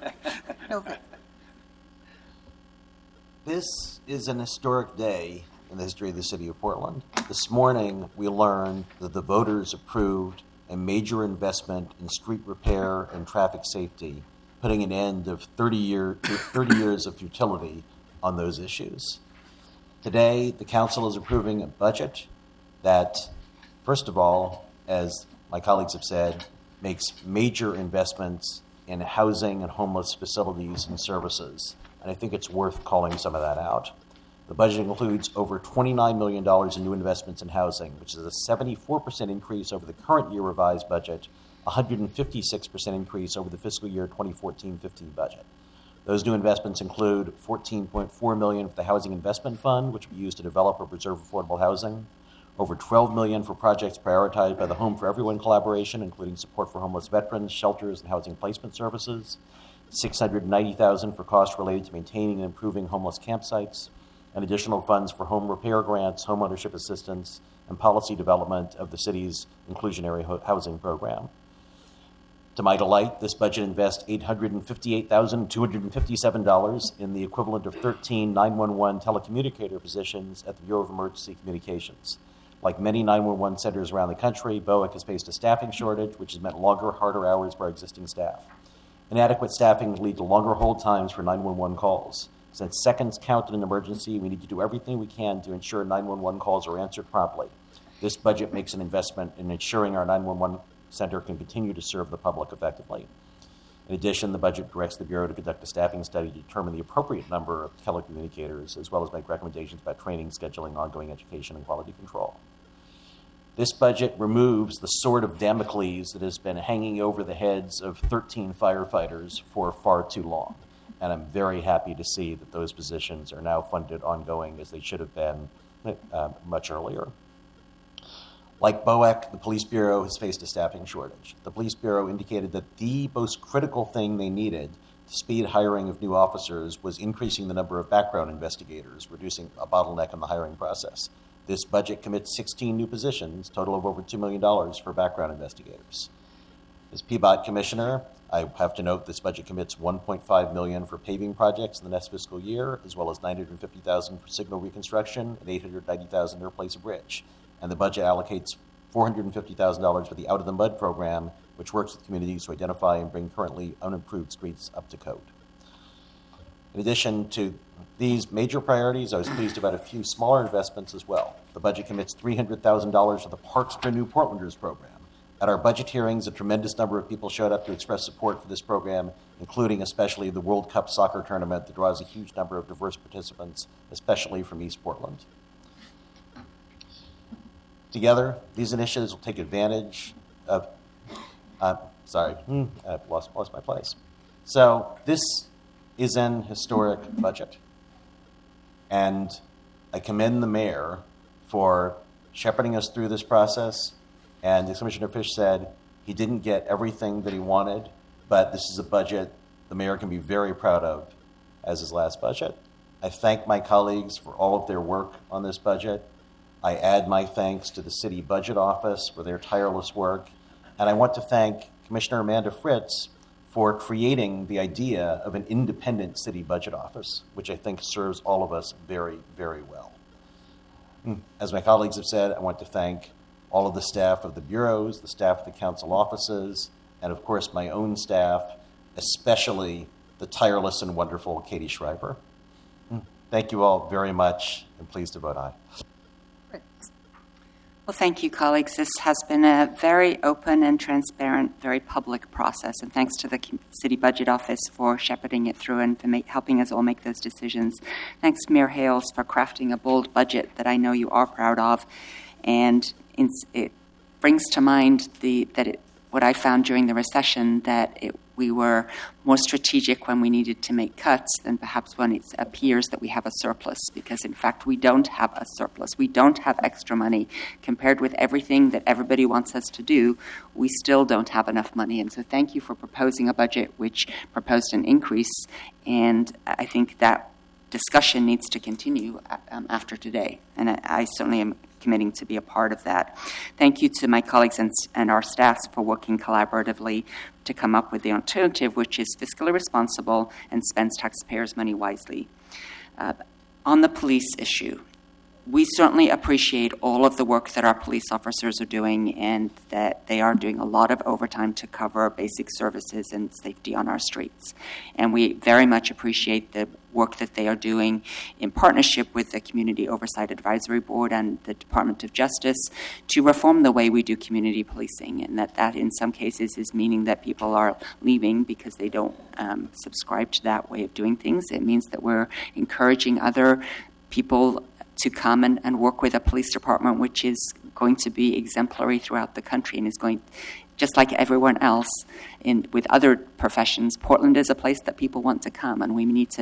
This is an historic day in the history of the city of Portland. This morning, we learned that the voters approved a major investment in street repair and traffic safety, putting an end of 30 years of futility on those issues. Today, the council is approving a budget that, first of all, as my colleagues have said, makes major investments in housing and homeless facilities and services. And I think it's worth calling some of that out. The budget includes over $29 million in new investments in housing, which is a 74% increase over the current year revised budget, a 156% increase over the fiscal year 2014-15 budget. Those new investments include $14.4 million for the Housing Investment Fund, which will be used to develop or preserve affordable housing, over $12 million for projects prioritized by the Home for Everyone collaboration, including support for homeless veterans, shelters, and housing placement services, $690,000 for costs related to maintaining and improving homeless campsites, and additional funds for home repair grants, home ownership assistance, and policy development of the city's inclusionary housing program. To my delight, this budget invests $858,257 in the equivalent of 13 911 telecommunicator positions at the Bureau of Emergency Communications. Like many 911 centers around the country, BOEC has faced a staffing shortage, which has meant longer, harder hours for our existing staff. Inadequate staffing lead to longer hold times for 911 calls. Since seconds count in an emergency, we need to do everything we can to ensure 911 calls are answered promptly. This budget makes an investment in ensuring our 911 center can continue to serve the public effectively. In addition, the budget directs the Bureau to conduct a staffing study to determine the appropriate number of telecommunicators, as well as make recommendations about training, scheduling, ongoing education, and quality control. This budget removes the sword of Damocles that has been hanging over the heads of 13 firefighters for far too long. And I'm very happy to see that those positions are now funded ongoing as they should have been much earlier. Like BOEC, the Police Bureau has faced a staffing shortage. The Police Bureau indicated that the most critical thing they needed to speed hiring of new officers was increasing the number of background investigators, reducing a bottleneck in the hiring process. This budget commits 16 new positions, total of over $2 million for background investigators. As PBOT Commissioner, I have to note this budget commits $1.5 million for paving projects in the next fiscal year, as well as $950,000 for signal reconstruction and $890,000 to replace a bridge. And the budget allocates $450,000 for the Out of the Mud program, which works with communities to identify and bring currently unimproved streets up to code. In addition to these major priorities, I was pleased about a few smaller investments as well. The budget commits $300,000 to the Parks for New Portlanders program. At our budget hearings, a tremendous number of people showed up to express support for this program, including especially the World Cup soccer tournament that draws a huge number of diverse participants, especially from East Portland. Together, these initiatives will take advantage of, I've lost my place. So this is an historic budget. And I commend the mayor for shepherding us through this process. And as Commissioner Fish said, he didn't get everything that he wanted, but this is a budget the mayor can be very proud of as his last budget. I thank my colleagues for all of their work on this budget. I add my thanks to the City Budget Office for their tireless work. And I want to thank Commissioner Amanda Fritz for creating the idea of an independent city budget office, which I think serves all of us very, very well. As my colleagues have said, I want to thank all of the staff of the bureaus, the staff of the council offices, and of course my own staff, especially the tireless and wonderful Katie Schreiber. Thank you all very much, and please to vote aye. Well, thank you, colleagues. This has been a very open and transparent, very public process, and thanks to the City Budget Office for shepherding it through and for helping us all make those decisions. Thanks, Mayor Hales, for crafting a bold budget that I know you are proud of, and it brings to mind what I found during the recession, that we were more strategic when we needed to make cuts than perhaps when it appears that we have a surplus, because in fact we don't have a surplus. We don't have extra money. Compared with everything that everybody wants us to do, we still don't have enough money. And so thank you for proposing a budget which proposed an increase, and I think that discussion needs to continue after today, and I certainly am committing to be a part of that. Thank you to my colleagues and our staffs for working collaboratively to come up with the alternative, which is fiscally responsible and spends taxpayers' money wisely. On the police issue, we certainly appreciate all of the work that our police officers are doing, and that they are doing a lot of overtime to cover basic services and safety on our streets. And we very much appreciate the work that they are doing in partnership with the Community Oversight Advisory Board and the Department of Justice to reform the way we do community policing, and that in some cases is meaning that people are leaving because they don't subscribe to that way of doing things. It means that we're encouraging other people to come and work with a police department which is going to be exemplary throughout the country and is going, just like everyone else with other professions, Portland is a place that people want to come, and we need to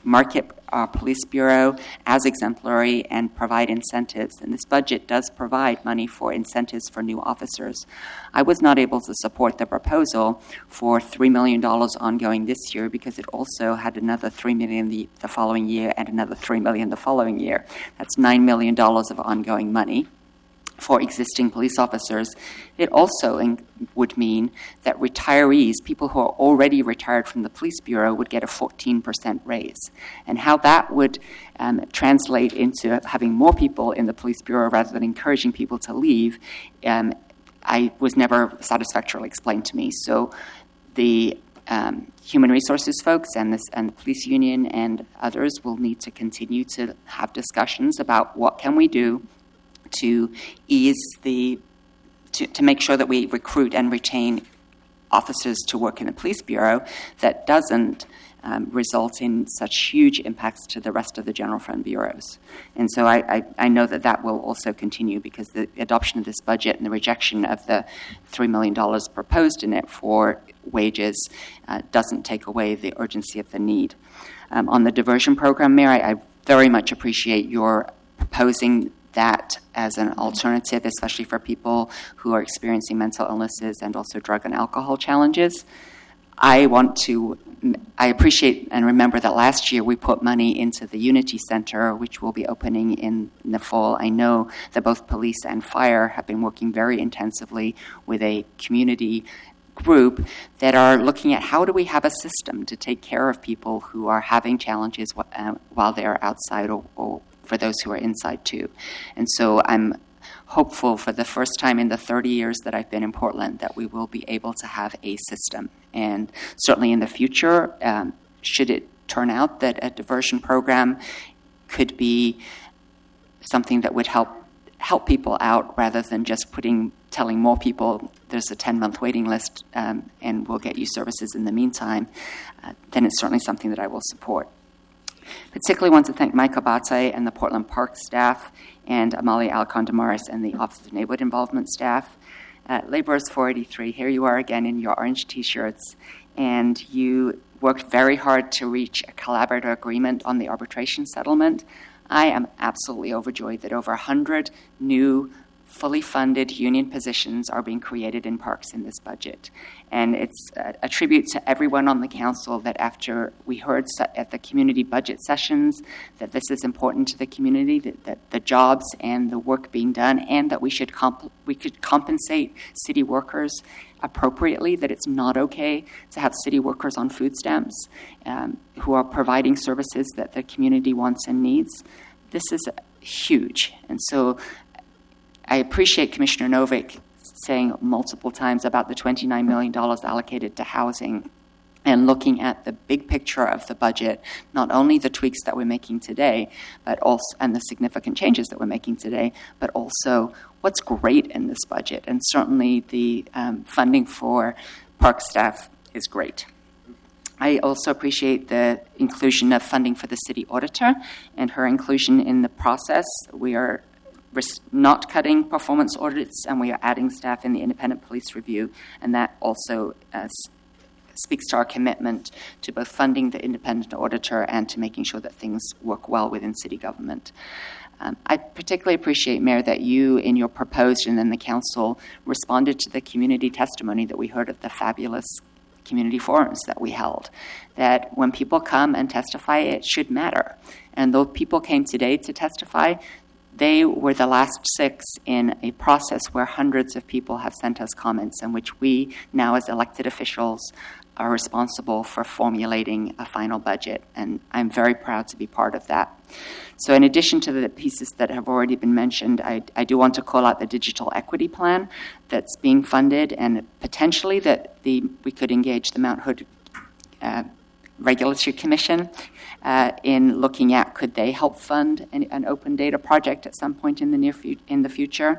market our police bureau as exemplary and provide incentives. And this budget does provide money for incentives for new officers. I was not able to support the proposal for $3 million ongoing this year because it also had another $3 million the following year and another $3 million the following year. That's $9 million of ongoing money for existing police officers. It also would mean that retirees, people who are already retired from the police bureau, would get a 14% raise. And how that would translate into having more people in the police bureau rather than encouraging people to leave, I was never satisfactorily explained to me. So the human resources folks and the police union and others will need to continue to have discussions about what can we do to ease to make sure that we recruit and retain officers to work in the police bureau that doesn't result in such huge impacts to the rest of the general fund bureaus. And so I know that will also continue because the adoption of this budget and the rejection of the $3 million proposed in it for wages doesn't take away the urgency of the need. On the diversion program, Mayor, I very much appreciate your proposing that as an alternative, especially for people who are experiencing mental illnesses and also drug and alcohol challenges. I appreciate and remember that last year we put money into the Unity Center, which will be opening in the fall. I know that both police and fire have been working very intensively with a community group that are looking at how do we have a system to take care of people who are having challenges while they're outside or for those who are inside too. And so I'm hopeful for the first time in the 30 years that I've been in Portland that we will be able to have a system. And certainly in the future, should it turn out that a diversion program could be something that would help people out rather than just telling more people there's a 10-month waiting list and we'll get you services in the meantime, then it's certainly something that I will support. Particularly want to thank Mike Abate and the Portland Park staff and Amalia Alcon-Damaris and the Office of Neighborhood Involvement staff. Laborers 483, here you are again in your orange T-shirts, and you worked very hard to reach a collaborative agreement on the arbitration settlement. I am absolutely overjoyed that over 100 new fully funded union positions are being created in parks in this budget. And it's a tribute to everyone on the council that after we heard at the community budget sessions that this is important to the community, that the jobs and the work being done, and that we could compensate city workers appropriately, that it's not okay to have city workers on food stamps who are providing services that the community wants and needs. This is huge. And so I appreciate Commissioner Novick saying multiple times about the $29 million allocated to housing and looking at the big picture of the budget, not only the tweaks that we're making today, but also and the significant changes that we're making today, but also what's great in this budget. And certainly the funding for park staff is great. I also appreciate the inclusion of funding for the city auditor and her inclusion in the process. We are not cutting performance audits, and we are adding staff in the independent police review, and that also speaks to our commitment to both funding the independent auditor and to making sure that things work well within city government. I particularly appreciate, Mayor, that you, in your proposed and then the council, responded to the community testimony that we heard at the fabulous community forums that we held, that when people come and testify, it should matter. And though people came today to testify, they were the last 6 in a process where hundreds of people have sent us comments in which we now as elected officials are responsible for formulating a final budget. And I'm very proud to be part of that. So in addition to the pieces that have already been mentioned, I do want to call out the digital equity plan that's being funded, and potentially that we could engage the Mount Hood Regulatory Commission in looking at could they help fund an open data project at some point in the future.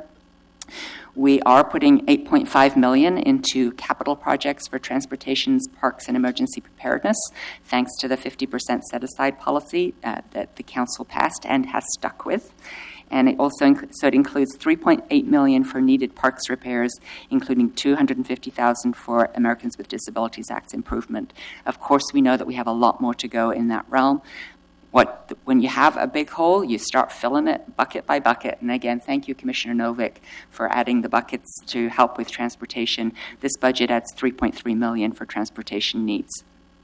We are putting $8.5 million into capital projects for transportations, parks, and emergency preparedness, thanks to the 50% set-aside policy that the council passed and has stuck with. And it also it includes $3.8 million for needed parks repairs, including $250,000 for Americans with Disabilities Act improvement. Of course, we know that we have a lot more to go in that realm, when you have a big hole, you start filling it bucket by bucket. And again, thank you, Commissioner Novick, for adding the buckets to help with transportation. This budget adds $3.3 million for transportation needs.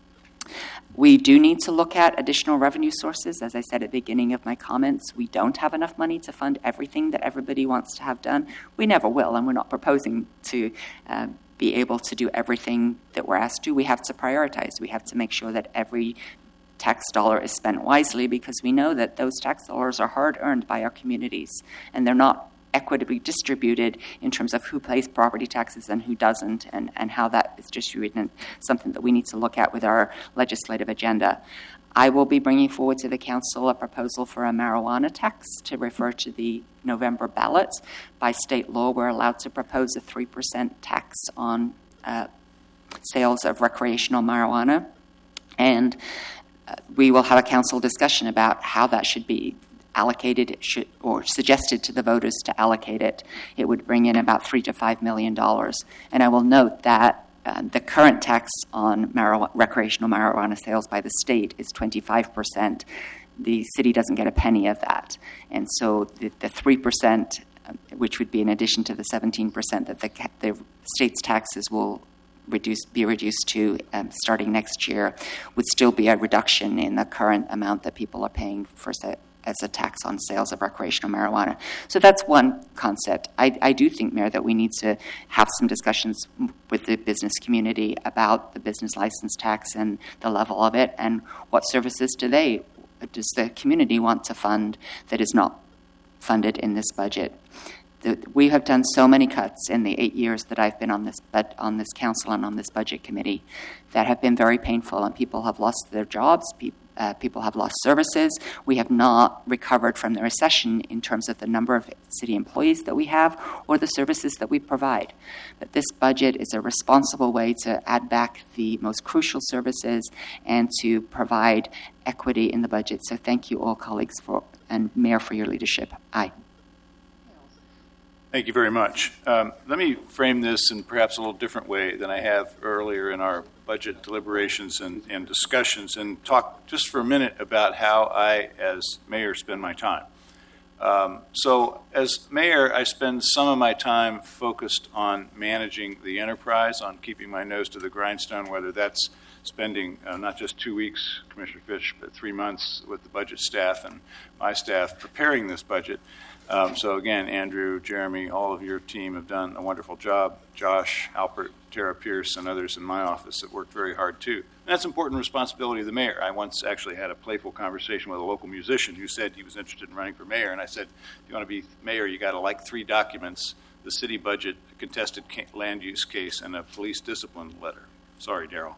We do need to look at additional revenue sources. As I said at the beginning of my comments, we don't have enough money to fund everything that everybody wants to have done. We never will, and we're not proposing to be able to do everything that we're asked to. We have to prioritize. We have to make sure that every tax dollar is spent wisely, because we know that those tax dollars are hard-earned by our communities, and they're not equitably distributed in terms of who pays property taxes and who doesn't, and how that is distributed, and something that we need to look at with our legislative agenda. I will be bringing forward to the council a proposal for a marijuana tax to refer to the November ballot. By state law, we're allowed to propose a 3% tax on sales of recreational marijuana, and we will have a council discussion about how that should be allocated or suggested to the voters to allocate it. It would bring in about $3 to $5 million. And I will note that the current tax on recreational marijuana sales by the state is 25%. The city doesn't get a penny of that. And so the 3%, which would be in addition to the 17% that the state's taxes will be reduced to starting next year, would still be a reduction in the current amount that people are paying as a tax on sales of recreational marijuana. So that's one concept. I do think, Mayor, that we need to have some discussions with the business community about the business license tax and the level of it, and what services does the community want to fund that is not funded in this budget. We have done so many cuts in the 8 years that I've been on this council and on this budget committee that have been very painful, and people have lost their jobs. People have lost services. We have not recovered from the recession in terms of the number of city employees that we have or the services that we provide. But this budget is a responsible way to add back the most crucial services and to provide equity in the budget. So thank you all, colleagues, and Mayor, for your leadership. Aye. Thank you very much. Let me frame this in perhaps a little different way than I have earlier in our budget deliberations and discussions, and talk just for a minute about how I, as mayor, spend my time. So as mayor, I spend some of my time focused on managing the enterprise, on keeping my nose to the grindstone, whether that's spending not just 2 weeks, Commissioner Fish, but 3 months with the budget staff and my staff preparing this budget. So again, Andrew, Jeremy, all of your team have done a wonderful job. Josh, Alpert, Tara Pierce, and others in my office have worked very hard too. And that's important responsibility of the mayor. I once actually had a playful conversation with a local musician who said he was interested in running for mayor, and I said, if you want to be mayor, you got to like 3 documents: the city budget, a contested land use case, and a police discipline letter. Sorry, Daryl.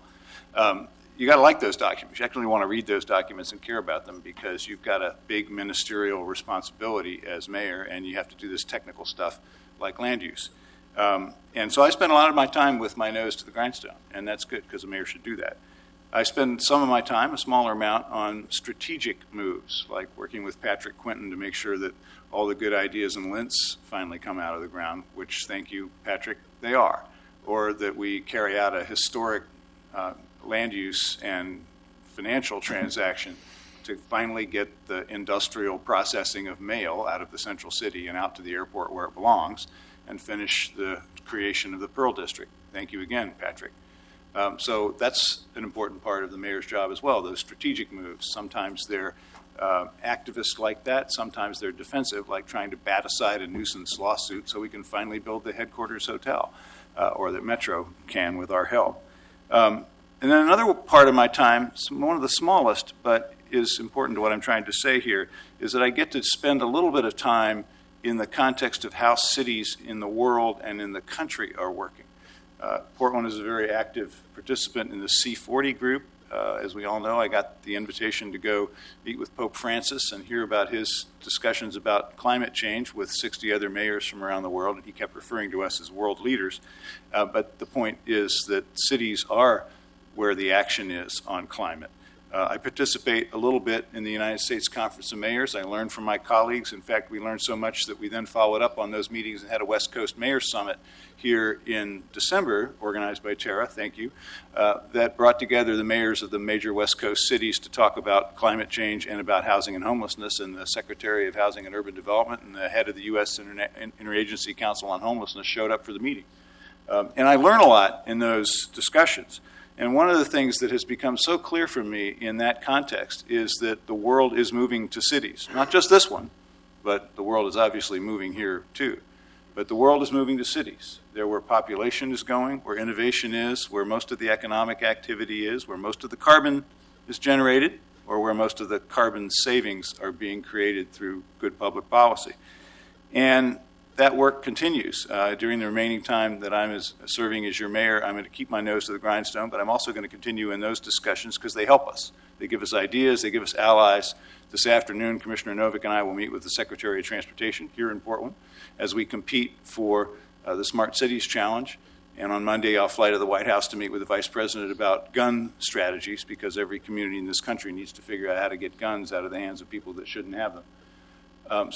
You got to like those documents. You actually want to read those documents and care about them, because you've got a big ministerial responsibility as mayor, and you have to do this technical stuff like land use. And so I spend a lot of my time with my nose to the grindstone, and that's good, because a mayor should do that. I spend some of my time, a smaller amount, on strategic moves, like working with Patrick Quinton to make sure that all the good ideas in Lintz finally come out of the ground, which, thank you, Patrick, they are. Or that we carry out a historic land use and financial transaction to finally get the industrial processing of mail out of the central city and out to the airport where it belongs, and finish the creation of the Pearl District. Thank you again, Patrick. So that's an important part of the mayor's job as well, those strategic moves. Sometimes they're activist like that. Sometimes they're defensive, like trying to bat aside a nuisance lawsuit so we can finally build the headquarters hotel, or that Metro can with our help. And then another part of my time, one of the smallest, but is important to what I'm trying to say here, is that I get to spend a little bit of time in the context of how cities in the world and in the country are working. Portland is a very active participant in the C40 group. As we all know, I got the invitation to go meet with Pope Francis and hear about his discussions about climate change with 60 other mayors from around the world. He kept referring to us as world leaders. But the point is that cities are where the action is on climate. I participate a little bit in the United States Conference of Mayors. I learn from my colleagues. In fact, we learned so much that we then followed up on those meetings and had a West Coast Mayors Summit here in December, organized by Tara, thank you, that brought together the mayors of the major West Coast cities to talk about climate change and about housing and homelessness. And the Secretary of Housing and Urban Development and the head of the U.S. Interagency Council on Homelessness showed up for the meeting. And I learn a lot in those discussions. And one of the things that has become so clear for me in that context is that the world is moving to cities. Not just this one, but the world is obviously moving here too. But the world is moving to cities. They're where population is going, where innovation is, where most of the economic activity is, where most of the carbon is generated, or where most of the carbon savings are being created through good public policy. And that work continues. During the remaining time that I'm serving as your mayor, I'm going to keep my nose to the grindstone, but I'm also going to continue in those discussions because they help us. They give us ideas, they give us allies. This afternoon, Commissioner Novick and I will meet with the Secretary of Transportation here in Portland as we compete for the Smart Cities Challenge. And on Monday, I'll fly to the White House to meet with the Vice President about gun strategies because every community in this country needs to figure out how to get guns out of the hands of people that shouldn't have them.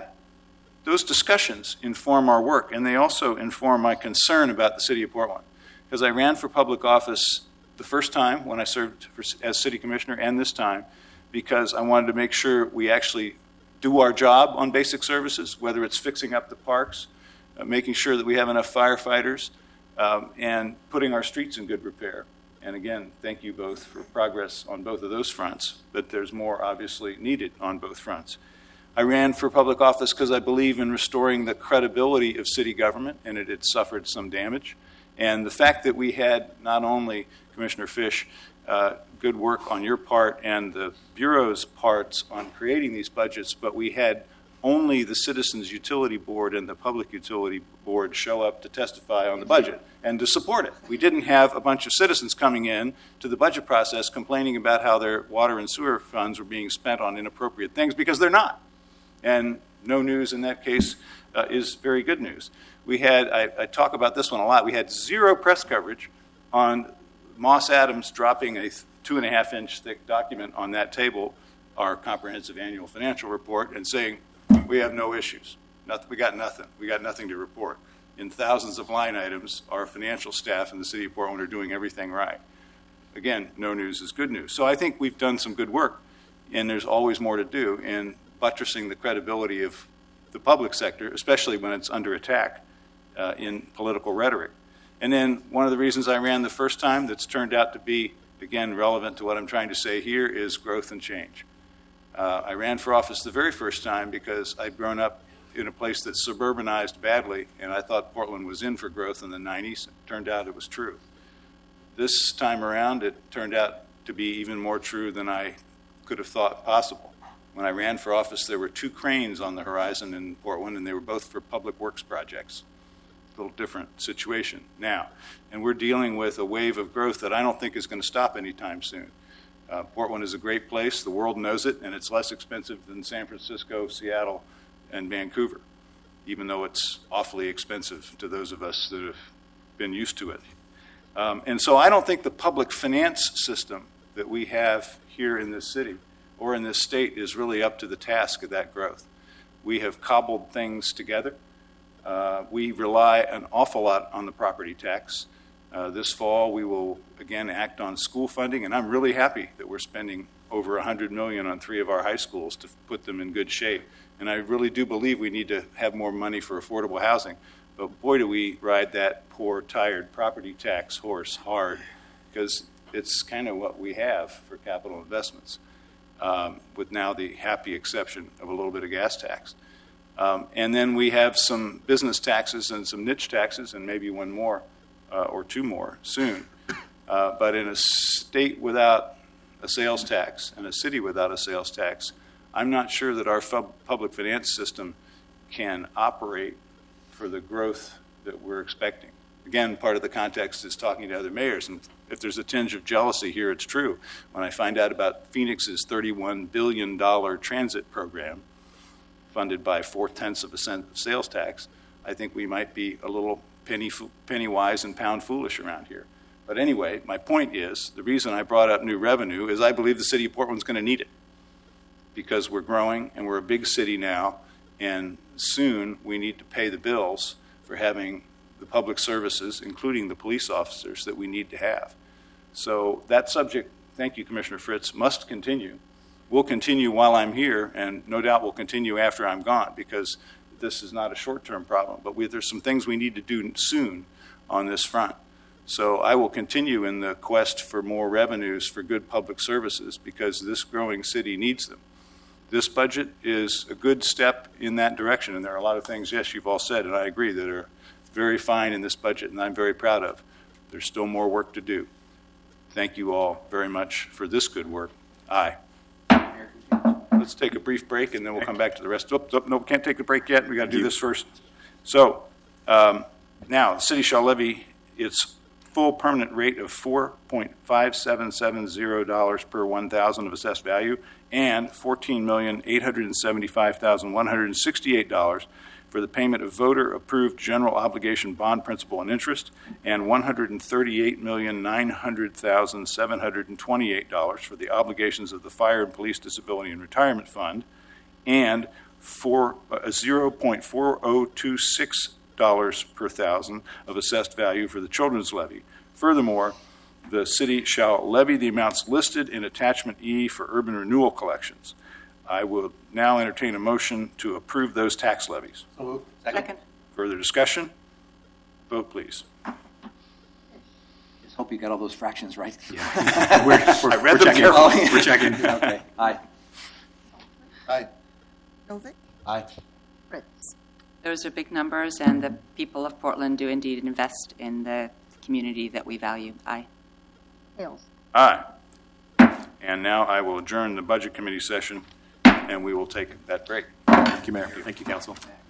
Those discussions inform our work, and they also inform my concern about the city of Portland. Because I ran for public office the first time when I served as city commissioner and this time because I wanted to make sure we actually do our job on basic services, whether it's fixing up the parks, making sure that we have enough firefighters, and putting our streets in good repair. And again, thank you both for progress on both of those fronts, but there's more obviously needed on both fronts. I ran for public office because I believe in restoring the credibility of city government, and it had suffered some damage. And the fact that we had not only, Commissioner Fish, good work on your part and the Bureau's parts on creating these budgets, but we had only the Citizens Utility Board and the Public Utility Board show up to testify on the budget and to support it. We didn't have a bunch of citizens coming in to the budget process complaining about how their water and sewer funds were being spent on inappropriate things, because they're not. And no news in that case is very good news. We had, I talk about this one a lot, we had zero press coverage on Moss Adams dropping a 2.5-inch thick document on that table, our comprehensive annual financial report, and saying, we have no issues. We got nothing. We got nothing to report. In thousands of line items, our financial staff in the city of Portland are doing everything right. Again, no news is good news. So I think we've done some good work, and there's always more to do in buttressing the credibility of the public sector, especially when it's under attack in political rhetoric. And then one of the reasons I ran the first time that's turned out to be, again, relevant to what I'm trying to say here is growth and change. I ran for office the very first time because I'd grown up in a place that suburbanized badly, and I thought Portland was in for growth in the 90s. It turned out it was true. This time around, it turned out to be even more true than I could have thought possible. When I ran for office, there were 2 cranes on the horizon in Portland, and they were both for public works projects. A little different situation now. And we're dealing with a wave of growth that I don't think is going to stop anytime soon. Portland is a great place. The world knows it, and it's less expensive than San Francisco, Seattle, and Vancouver, even though it's awfully expensive to those of us that have been used to it. And so I don't think the public finance system that we have here in this city or in this state is really up to the task of that growth. We have cobbled things together. We rely an awful lot on the property tax. This fall, we will again act on school funding, and I'm really happy that we're spending over $100 million on 3 of our high schools to put them in good shape. And I really do believe we need to have more money for affordable housing. But boy, do we ride that poor, tired property tax horse hard, because it's kind of what we have for capital investments, with now the happy exception of a little bit of gas tax. And then we have some business taxes and some niche taxes, and maybe one more or 2 more soon. But in a state without a sales tax and a city without a sales tax, I'm not sure that our public finance system can operate for the growth that we're expecting. Again, part of the context is talking to other mayors, and if there's a tinge of jealousy here, it's true. When I find out about Phoenix's $31 billion transit program, funded by 0.4% of sales tax, I think we might be a little penny wise and pound foolish around here. But anyway, my point is, the reason I brought up new revenue is I believe the city of Portland's going to need it because we're growing and we're a big city now, and soon we need to pay the bills for having the public services, including the police officers that we need to have. So that subject, thank you, Commissioner Fritz, must continue. Will continue while I'm here, and no doubt will continue after I'm gone, because this is not a short-term problem. But there's some things we need to do soon on this front. So I will continue in the quest for more revenues for good public services, because this growing city needs them. This budget is a good step in that direction, and there are a lot of things, yes, you've all said, and I agree, that are very fine in this budget, and I'm very proud of. There's still more work to do. Thank you all very much for this good work. Aye. Let's take a brief break, and then we'll come back to the rest. No, can't take a break yet. We got to do this first. So now the city shall levy its full permanent rate of $4.5770 per 1,000 of assessed value and $14,875,168 for the payment of voter-approved general obligation bond principal and interest, and $138,900,728 for the obligations of the Fire and Police Disability and Retirement Fund, and for $0.4026 per thousand of assessed value for the children's levy. Furthermore, the city shall levy the amounts listed in Attachment E for urban renewal collections. I will now entertain a motion to approve those tax levies. So moved. Second. Further discussion? Vote, please. Just hope you got all those fractions right. We're checking. carefully. We're checking. Okay. Aye. Aye. Novick? Aye. Fritz? Those are big numbers, and the people of Portland do indeed invest in the community that we value. Aye. Hales? Aye. And now I will adjourn the Budget Committee session, and we will take that break. Thank you, Mayor. Thank you, Council.